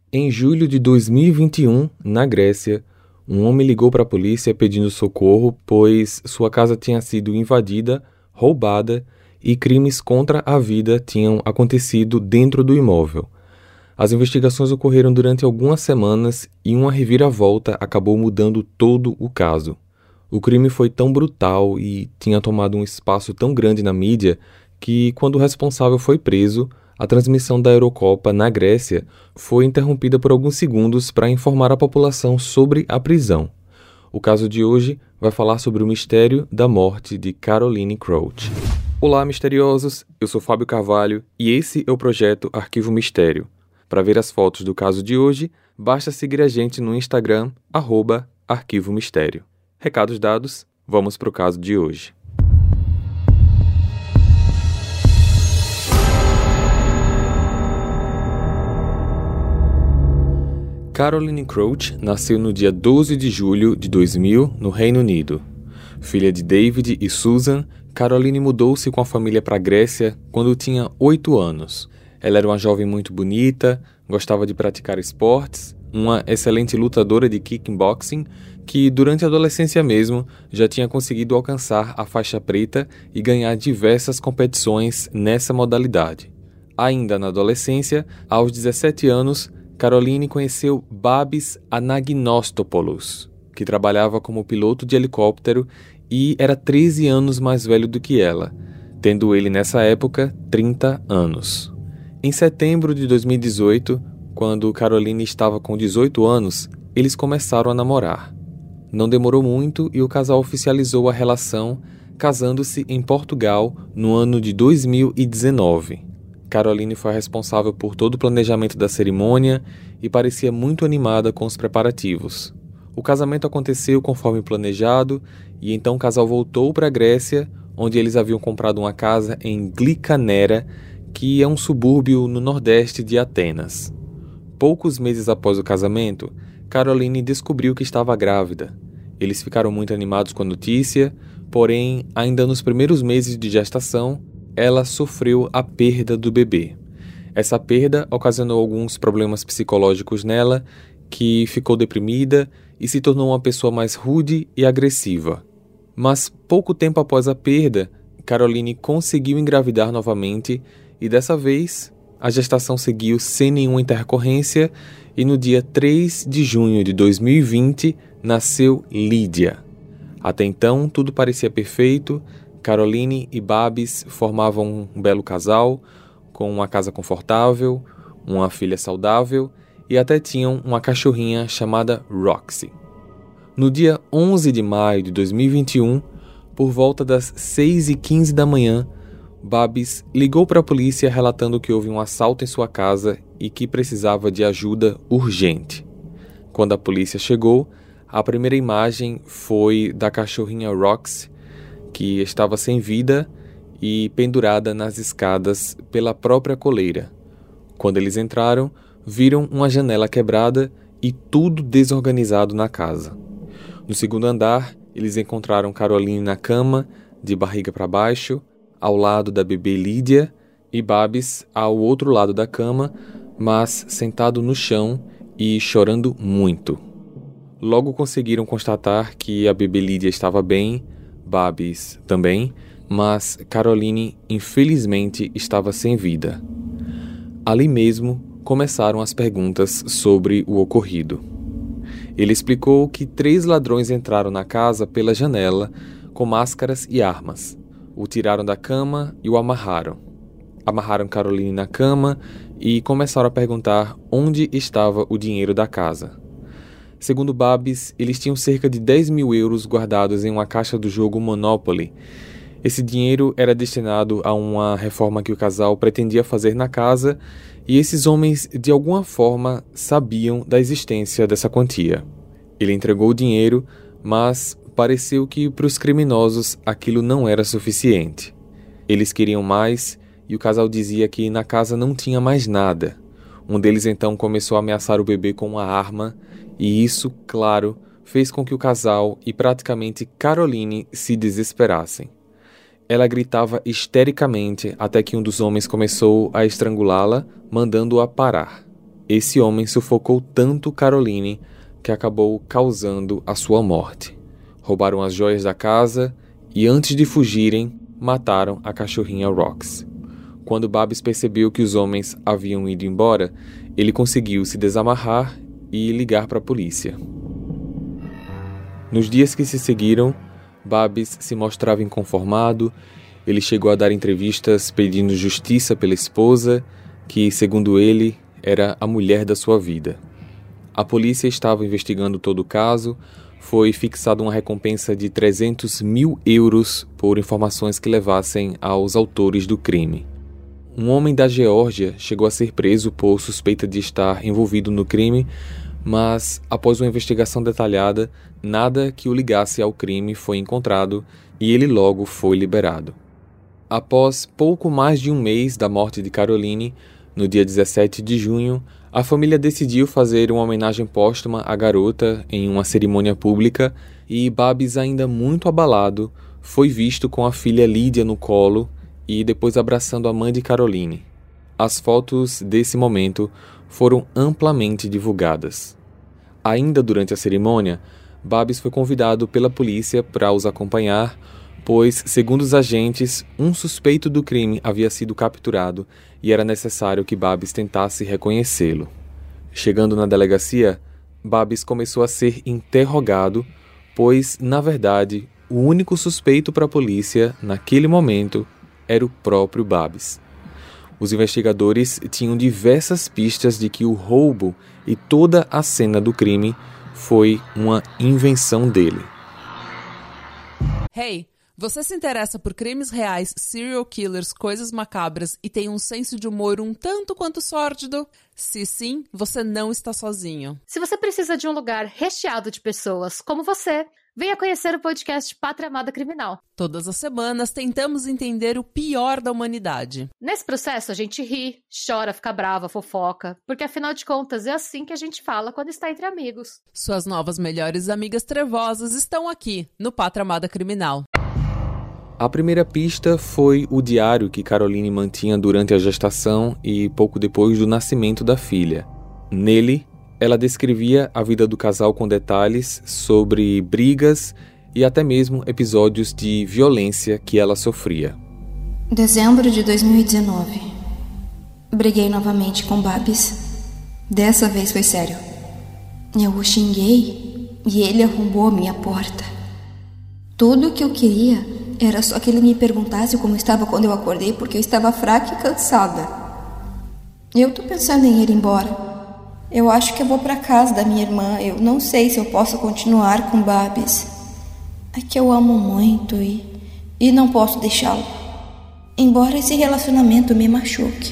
Em julho de 2021, na Grécia, um homem ligou para a polícia pedindo socorro, pois sua casa tinha sido invadida, roubada e crimes contra a vida tinham acontecido dentro do imóvel. As investigações ocorreram durante algumas semanas e uma reviravolta acabou mudando todo o caso. O crime foi tão brutal e tinha tomado um espaço tão grande na mídia que, quando o responsável foi preso, a transmissão da Eurocopa na Grécia foi interrompida por alguns segundos para informar a população sobre a prisão. O caso de hoje vai falar sobre o mistério da morte de Caroline Crouch. Olá, misteriosos! Eu sou Fábio Carvalho e esse é o projeto Arquivo Mistério. Para ver as fotos do caso de hoje, basta seguir a gente no Instagram, @Arquivo Mistério. Recados dados, vamos para o caso de hoje. Caroline Crouch nasceu no dia 12 de julho de 2000, no Reino Unido. Filha de David e Susan, Caroline mudou-se com a família para a Grécia quando tinha 8 anos. Ela era uma jovem muito bonita, gostava de praticar esportes, uma excelente lutadora de kickboxing, que durante a adolescência mesmo já tinha conseguido alcançar a faixa preta e ganhar diversas competições nessa modalidade. Ainda na adolescência, aos 17 anos, Caroline conheceu Babis Anagnostopoulos, que trabalhava como piloto de helicóptero e era 13 anos mais velho do que ela, tendo ele nessa época 30 anos. Em setembro de 2018, quando Caroline estava com 18 anos, eles começaram a namorar. Não demorou muito e o casal oficializou a relação, casando-se em Portugal no ano de 2019. Caroline foi a responsável por todo o planejamento da cerimônia e parecia muito animada com os preparativos. O casamento aconteceu conforme planejado e então o casal voltou para a Grécia, onde eles haviam comprado uma casa em Glikanera, que é um subúrbio no nordeste de Atenas. Poucos meses após o casamento, Caroline descobriu que estava grávida. Eles ficaram muito animados com a notícia, porém, ainda nos primeiros meses de gestação, ela sofreu a perda do bebê. Essa perda ocasionou alguns problemas psicológicos nela, que ficou deprimida e se tornou uma pessoa mais rude e agressiva. Mas pouco tempo após a perda, Caroline conseguiu engravidar novamente e dessa vez a gestação seguiu sem nenhuma intercorrência e no dia 3 de junho de 2020 nasceu Lídia. Até então tudo parecia perfeito. Caroline e Babis formavam um belo casal, com uma casa confortável, uma filha saudável e até tinham uma cachorrinha chamada Roxy. No dia 11 de maio de 2021, por volta das 6h15 da manhã, Babis ligou para a polícia relatando que houve um assalto em sua casa e que precisava de ajuda urgente. Quando a polícia chegou, a primeira imagem foi da cachorrinha Roxy, que estava sem vida e pendurada nas escadas pela própria coleira. Quando eles entraram, viram uma janela quebrada e tudo desorganizado na casa. No segundo andar, eles encontraram Caroline na cama, de barriga para baixo, ao lado da bebê Lídia, e Babis ao outro lado da cama, mas sentado no chão e chorando muito. Logo conseguiram constatar que a bebê Lídia estava bem, Babis também, mas Caroline infelizmente estava sem vida. Ali mesmo começaram as perguntas sobre o ocorrido. Ele explicou que 3 ladrões entraram na casa pela janela com máscaras e armas. O tiraram da cama e o amarraram. Amarraram Caroline na cama e começaram a perguntar onde estava o dinheiro da casa. Segundo Babis, eles tinham cerca de 10 mil euros guardados em uma caixa do jogo Monopoly. Esse dinheiro era destinado a uma reforma que o casal pretendia fazer na casa e esses homens, de alguma forma, sabiam da existência dessa quantia. Ele entregou o dinheiro, mas pareceu que para os criminosos aquilo não era suficiente. Eles queriam mais e o casal dizia que na casa não tinha mais nada. Um deles então começou a ameaçar o bebê com uma arma e isso, claro, fez com que o casal e praticamente Caroline se desesperassem. Ela gritava histericamente até que um dos homens começou a estrangulá-la, mandando-a parar. esse homem sufocou tanto Caroline que acabou causando a sua morte. Roubaram as joias da casa e, antes de fugirem, mataram a cachorrinha Rox. Quando Babs percebeu que os homens haviam ido embora, ele conseguiu se desamarrar e ligar para a polícia. Nos dias que se seguiram, Babs se mostrava inconformado. Ele chegou a dar entrevistas pedindo justiça pela esposa, que, segundo ele, era a mulher da sua vida. A polícia estava investigando todo o caso. Foi fixada uma recompensa de 300 mil euros por informações que levassem aos autores do crime. Um homem da Geórgia chegou a ser preso por suspeita de estar envolvido no crime, mas, após uma investigação detalhada, nada que o ligasse ao crime foi encontrado e ele logo foi liberado. Após pouco mais de um mês da morte de Caroline, no dia 17 de junho, a família decidiu fazer uma homenagem póstuma à garota em uma cerimônia pública e Babs, ainda muito abalado, foi visto com a filha Lídia no colo e depois abraçando a mãe de Caroline. As fotos desse momento foram amplamente divulgadas. Ainda durante a cerimônia, Babs foi convidado pela polícia para os acompanhar, pois, segundo os agentes, um suspeito do crime havia sido capturado e era necessário que Babs tentasse reconhecê-lo. Chegando na delegacia, Babs começou a ser interrogado, pois, na verdade, o único suspeito para a polícia, naquele momento, era o próprio Babs. Os investigadores tinham diversas pistas de que o roubo e toda a cena do crime foi uma invenção dele. Hey, você se interessa por crimes reais, serial killers, coisas macabras e tem um senso de humor um tanto quanto sórdido? Se sim, você não está sozinho. Se você precisa de um lugar recheado de pessoas como você, venha conhecer o podcast Pátria Amada Criminal. Todas as semanas tentamos entender o pior da humanidade. Nesse processo a gente ri, chora, fica brava, fofoca, porque afinal de contas é assim que a gente fala quando está entre amigos. Suas novas melhores amigas trevosas estão aqui, no Pátria Amada Criminal. A primeira pista foi o diário que Caroline mantinha durante a gestação e pouco depois do nascimento da filha. Nele, ela descrevia a vida do casal com detalhes sobre brigas e até mesmo episódios de violência que ela sofria. Dezembro de 2019. Briguei novamente com Babs. Dessa vez foi sério. Eu o xinguei e ele arrombou a minha porta. Tudo o que eu queria era só que ele me perguntasse como estava quando eu acordei, porque eu estava fraca e cansada. Eu tô pensando em ir embora. Eu acho que eu vou para casa da minha irmã. Eu não sei se eu posso continuar com Babs. É que eu amo muito e não posso deixá-lo. Embora esse relacionamento me machuque.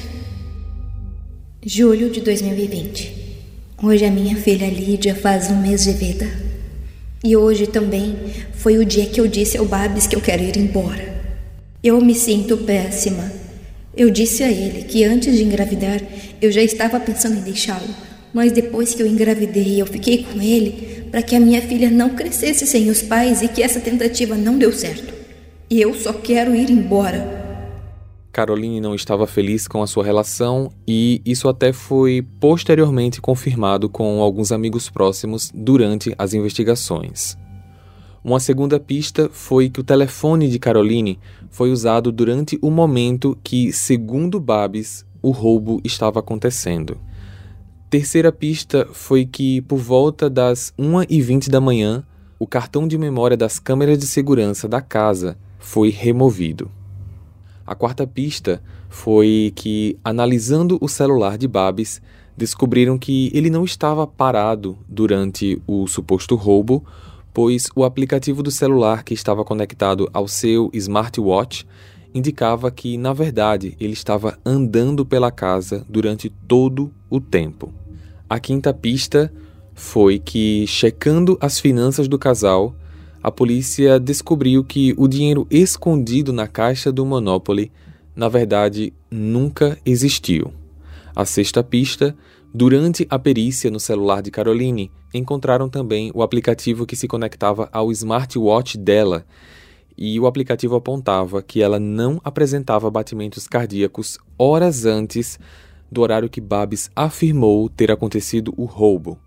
Julho de 2020. Hoje a minha filha Lídia faz um mês de vida. E hoje também foi o dia que eu disse ao Babs que eu quero ir embora. Eu me sinto péssima. Eu disse a ele que antes de engravidar eu já estava pensando em deixá-lo. Mas depois que eu engravidei, eu fiquei com ele para que a minha filha não crescesse sem os pais e que essa tentativa não deu certo. E eu só quero ir embora. Caroline não estava feliz com a sua relação e isso até foi posteriormente confirmado com alguns amigos próximos durante as investigações. Uma segunda pista foi que o telefone de Caroline foi usado durante o momento que, segundo Babs, o roubo estava acontecendo. Terceira pista foi que, por volta das 1h20 da manhã, o cartão de memória das câmeras de segurança da casa foi removido. A quarta pista foi que, analisando o celular de Babs, descobriram que ele não estava parado durante o suposto roubo, pois o aplicativo do celular que estava conectado ao seu smartwatch indicava que, na verdade, ele estava andando pela casa durante todo o tempo. A quinta pista foi que, checando as finanças do casal, a polícia descobriu que o dinheiro escondido na caixa do Monopoly, na verdade, nunca existiu. A sexta pista, durante a perícia no celular de Caroline, encontraram também o aplicativo que se conectava ao smartwatch dela, e o aplicativo apontava que ela não apresentava batimentos cardíacos horas antes do horário que Babs afirmou ter acontecido o roubo.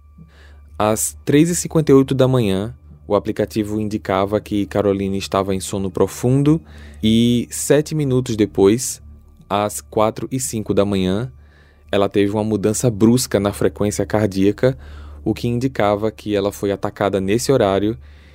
Às 3h58 da manhã, o aplicativo indicava que Caroline estava em sono profundo e 7 minutos depois, às 4h05 da manhã, ela teve uma mudança brusca na frequência cardíaca, o que indicava que ela foi atacada nesse horário,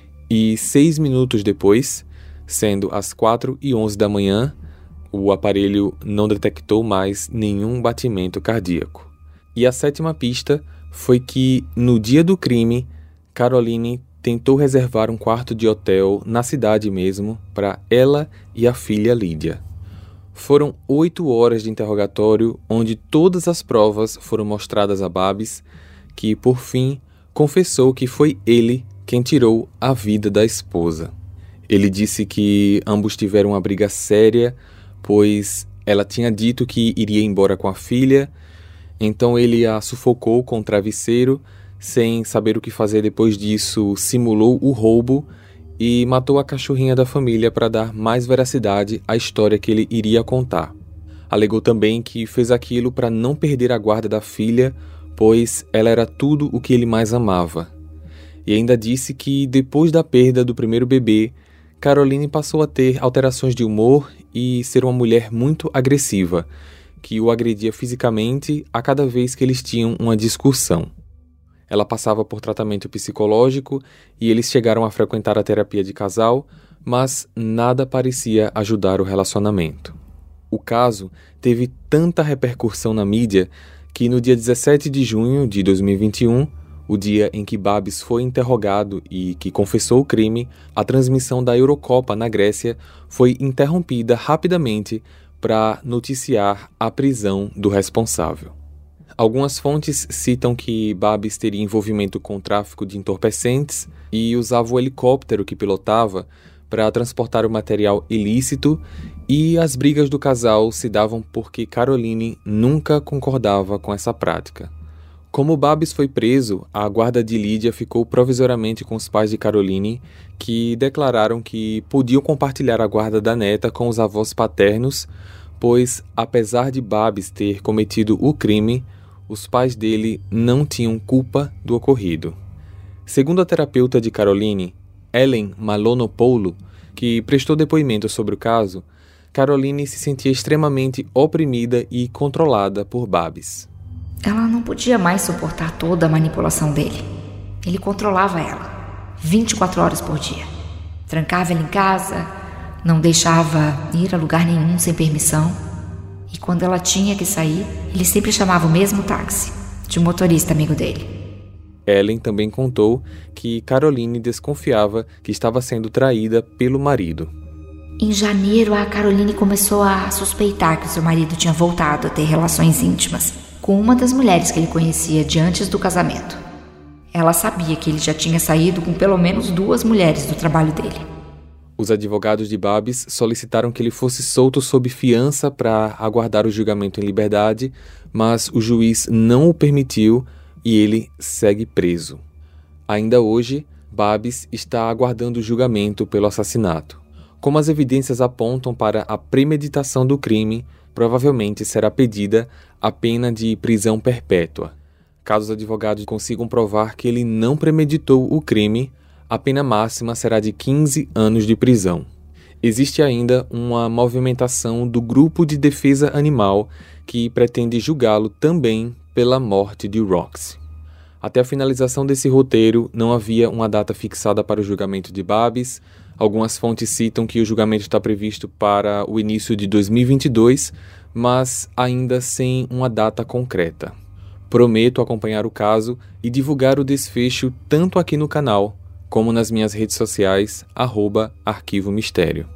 e 6 minutos depois, sendo às 4h11 da manhã, o aparelho não detectou mais nenhum batimento cardíaco. E a 7ª pista foi que, no dia do crime, Caroline tentou reservar um quarto de hotel na cidade mesmo para ela e a filha Lídia. Foram 8 horas de interrogatório onde todas as provas foram mostradas a Babs, que, por fim, confessou que foi ele quem tirou a vida da esposa. Ele disse que ambos tiveram uma briga séria, pois ela tinha dito que iria embora com a filha, então ele a sufocou com o travesseiro. Sem saber o que fazer depois disso, simulou o roubo e matou a cachorrinha da família para dar mais veracidade à história que ele iria contar. Alegou também que fez aquilo para não perder a guarda da filha, pois ela era tudo o que ele mais amava. E ainda disse que, depois da perda do primeiro bebê, Caroline passou a ter alterações de humor e ser uma mulher muito agressiva, que o agredia fisicamente a cada vez que eles tinham uma discussão. Ela passava por tratamento psicológico e eles chegaram a frequentar a terapia de casal, mas nada parecia ajudar o relacionamento. O caso teve tanta repercussão na mídia que no dia 17 de junho de 2021, o dia em que Babs foi interrogado e que confessou o crime, a transmissão da Eurocopa na Grécia foi interrompida rapidamente para noticiar a prisão do responsável. Algumas fontes citam que Babs teria envolvimento com o tráfico de entorpecentes e usava o helicóptero que pilotava para transportar o material ilícito, e as brigas do casal se davam porque Caroline nunca concordava com essa prática. Como Babs foi preso, a guarda de Lídia ficou provisoriamente com os pais de Caroline, que declararam que podiam compartilhar a guarda da neta com os avós paternos, pois, apesar de Babs ter cometido o crime, os pais dele não tinham culpa do ocorrido. Segundo a terapeuta de Caroline, Ellen Malonopoulou, que prestou depoimento sobre o caso, Caroline se sentia extremamente oprimida e controlada por Babs. Ela não podia mais suportar toda a manipulação dele. Ele controlava ela, 24 horas por dia. Trancava ela em casa, não deixava ir a lugar nenhum sem permissão. E quando ela tinha que sair, ele sempre chamava o mesmo táxi, de um motorista amigo dele. Ellen também contou que Caroline desconfiava que estava sendo traída pelo marido. Em janeiro, a Caroline começou a suspeitar que o seu marido tinha voltado a ter relações íntimas com uma das mulheres que ele conhecia de antes do casamento. Ela sabia que ele já tinha saído com pelo menos 2 mulheres do trabalho dele. Os advogados de Babs solicitaram que ele fosse solto sob fiança para aguardar o julgamento em liberdade, mas o juiz não o permitiu e ele segue preso. Ainda hoje, Babs está aguardando o julgamento pelo assassinato. Como as evidências apontam para a premeditação do crime, provavelmente será pedida a pena de prisão perpétua. Caso os advogados consigam provar que ele não premeditou o crime, a pena máxima será de 15 anos de prisão. Existe ainda uma movimentação do Grupo de Defesa Animal que pretende julgá-lo também pela morte de Roxy. Até a finalização desse roteiro, não havia uma data fixada para o julgamento de Babs. Algumas fontes citam que o julgamento está previsto para o início de 2022, mas ainda sem uma data concreta. Prometo acompanhar o caso e divulgar o desfecho tanto aqui no canal, como nas minhas redes sociais, @Arquivo Mistério.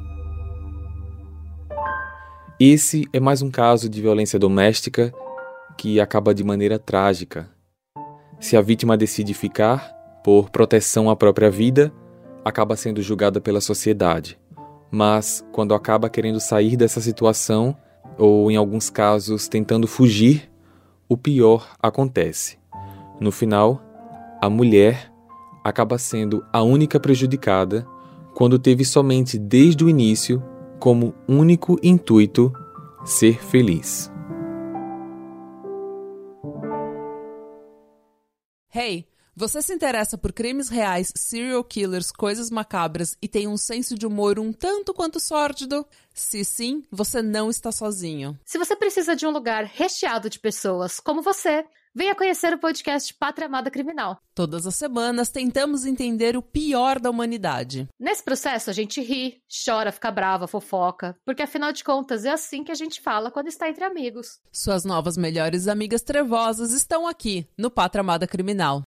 Esse é mais um caso de violência doméstica que acaba de maneira trágica. Se a vítima decide ficar, por proteção à própria vida, acaba sendo julgada pela sociedade. Mas, quando acaba querendo sair dessa situação, ou em alguns casos tentando fugir, o pior acontece. No final, a mulher acaba sendo a única prejudicada quando teve somente desde o início como único intuito ser feliz. Hey, você se interessa por crimes reais, serial killers, coisas macabras e tem um senso de humor um tanto quanto sórdido? Se sim, você não está sozinho. Se você precisa de um lugar recheado de pessoas como você, venha conhecer o podcast Pátria Amada Criminal. Todas as semanas tentamos entender o pior da humanidade. Nesse processo a gente ri, chora, fica brava, fofoca, porque afinal de contas é assim que a gente fala quando está entre amigos. Suas novas melhores amigas trevosas estão aqui no Pátria Amada Criminal.